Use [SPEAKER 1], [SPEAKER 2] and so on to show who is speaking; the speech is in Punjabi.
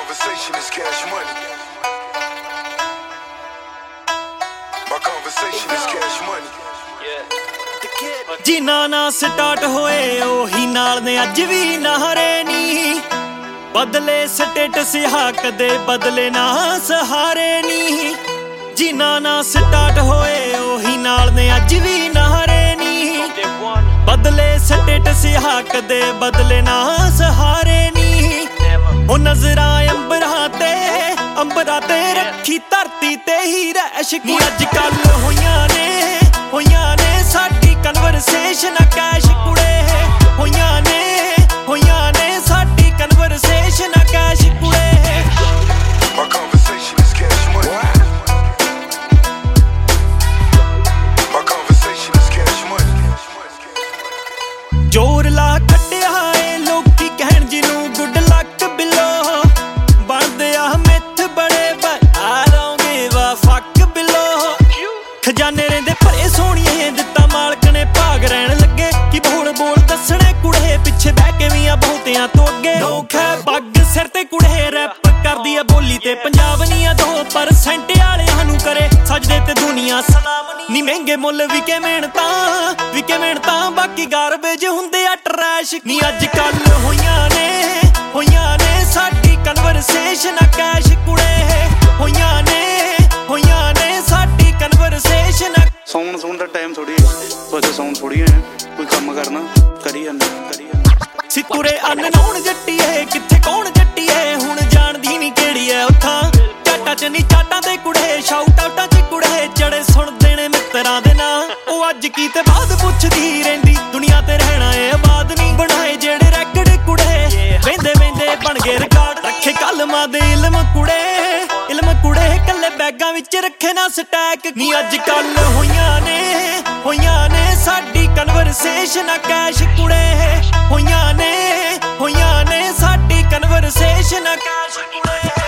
[SPEAKER 1] conversation is cash money. My conversation is cash money.
[SPEAKER 2] ਜਿਨ੍ਹਾਂ ਨਾਲ ਸਟਾਰਟ ਹੋਏ ਉਹੀ ਨਾਲ ਨੇ ਅੱਜ ਵੀ ਨਾਰੇ ਨੀ ਬਦਲੇ ਸਟੇਟਸ ਹਾਂ ਕਦੇ ਬਦਲੇ ਨਾ ਸਹਾਰੇ ਨੀ ਜਿਨ੍ਹਾਂ ਨਾਲ ਸਟਾਰਟ ਹੋਏ ਉਹੀ ਨਾਲ ਨੇ ਅੱਜ ਵੀ ਨਾਰੇ ਨੀ ਬਦਲੇ ਸਟੇਟਸ ਹਾਂ ਕਦੇ ਬਦਲੇ ਨਾ ਸਹਾਰੇ ਨੀ ਉਹ ਨਜ਼ਰਾਂ ਅੰਬਰਾਂ ਤੇ ਰੱਖੀ ਧਰਤੀ ਤੇ ਹੀ ਰਹਿਸ਼ ਕੀ ਅੱਜ ਕੱਲ ਹੋਈਆਂ ਨੇ ਸਾਡੀ ਕਨਵਰਸੇਸ਼ਨ ਕੈਸ਼ ਕੁੜੇ ਹੋਈਆਂ ਨੇ ਸਾਡੀ ਕਨਵਰਸੇਸ਼ਨ ਕੈਸ਼ ਕੁੜੇ
[SPEAKER 1] My conversation is cash money. My conversation is cash money.
[SPEAKER 2] ਜੋਰ ਲਾ ਕੱਢਿਆ ਏ ਲੋਕੀ ਕਹਿਣ ਜਿਹਨੂੰ ਗੁੱਡ ਲੱਕ ਬਿਲੋ ਬਣਦੇ ਆ ਮਿੱਥ ਬੜੇ I don't give a fuck ਬਿਲੋ ਖਜ਼ਾਨੇ ਰਹਿੰਦੇ ਭਰੇ ਸੋਹਣੀਏ ਦਿੱਤਾ ਮਾਲਕ ਨੇ ਭਾਗ ਰਹਿਣ ਲੱਗੇ ਕਿ ਬੋਲ ਦੱਸਣੇ ਕੁੜੇ ਪਿੱਛੇ ਬਹਿ ਕੇ ਵੀ ਆ ਬਹੁਤਿਆਂ ਤੋਂ ਅੱਗੇ ਲੋਕ ਹੈ ਪੱਗ ਸਿਰ ਤੇ ਕੁੜੇ ਰੈਪ ਕਰਦੀ ਆ ਬੋਲੀ ਤੇ ਪੰਜਾਬ ਨਹੀਂ ਆ 2% ਵਾਲਿਆਂ ਨੂੰ ਕਰੇ ਸਜਦੇ ਤੇ ਦੁਨੀਆ ਸਲਾਮ ਨੀ ਮਹਿੰਗੇ ਮੁੱਲ ਵਿਕੇ ਮਿਹਨਤਾਂ ਬਾਕੀ ਗਾਰਬੇਜ ਹੁੰਦੇ ਆ ਟਰੈਸ਼ ਨੀ ਅੱਜ ਕੱਲ ਹੋਈਆਂ ਨੇ ਸਾਡੀ ਕਨਵਰਸੇਸ਼ਨ ਕੈਸ਼ ਕੁੜੇ ਹੋਈਆਂ ਨੇ ਸਾਡੀ ਕਨਵਰਸੇਸ਼ਨ
[SPEAKER 3] ਸੌਣ ਦਾ ਟਾਈਮ ਥੋੜੀ ਵੈਸੇ ਸੌਣ ਥੋੜੀ ਹੈ ਕੋਈ ਕੰਮ ਕਰਨਾ ਕਰੀ ਜਾਂਦਾ
[SPEAKER 2] ਸਿੱਕੁਰੇ ਅਨਨੋਨ ਜੱਟੀਏ ਕਿੱਥੇ ਕੌਣ ਜੱਟੀਏ ਹੁਣ ਜਾਣਦੀ ਨਹੀਂ ਕਿਹੜੀ ਐ ਉੱਥਾਂ ਚਾਟਾਂ ਚ ਨਹੀਂ ਚਾਟਾਂ ਤੇ ਕੁੜੇ ਸ਼ਾਊਟ ਆਊਟਾਂ ਚ ਕੁੜੇ ਚੜੇ ਸੁਣਦੇ ਨੇ ਮਿੱਤਰਾਂ ਦੇ ਨਾਂ ਉਹ ਅੱਜ ਕੀ ਤੇ ਬਾਅਦ ਪੁੱਛਦੀ ਰਹਿੰਦੀ ਦੁਨੀਆ ਤੇ ਰਹਿਣਾ ਏ ਆਬਾਦ ਨਹੀਂ ਬਣਾਏ ਜਿਹੜੇ ਰੈਕਡ ਕੁੜੇ ਵੇਂਦੇ ਬਣ ਗਏ ਰਿਕਾਰਡ ਰੱਖੇ ਕਲਮਾਂ ਦੇ ਇਲਮ ਕੁੜੇ ਕੱਲੇ ਬੈਗਾਂ ਵਿੱਚ ਰੱਖੇ ਨਾ ਸਟੈਕ ਨੀ ਅੱਜ ਕੱਲ ਹੋਈਆਂ ਨੇ ਸਾਡੀ ਕਨਵਰਸੇਸ਼ਨ ਕੈਸ਼ ਕੁੜੇ ਹੋਈਆਂ ਨੇ ਸਾਡੀ ਕਨਵਰਸੇਸ਼ਨ ਕੈਸ਼ ਕੁੜੇ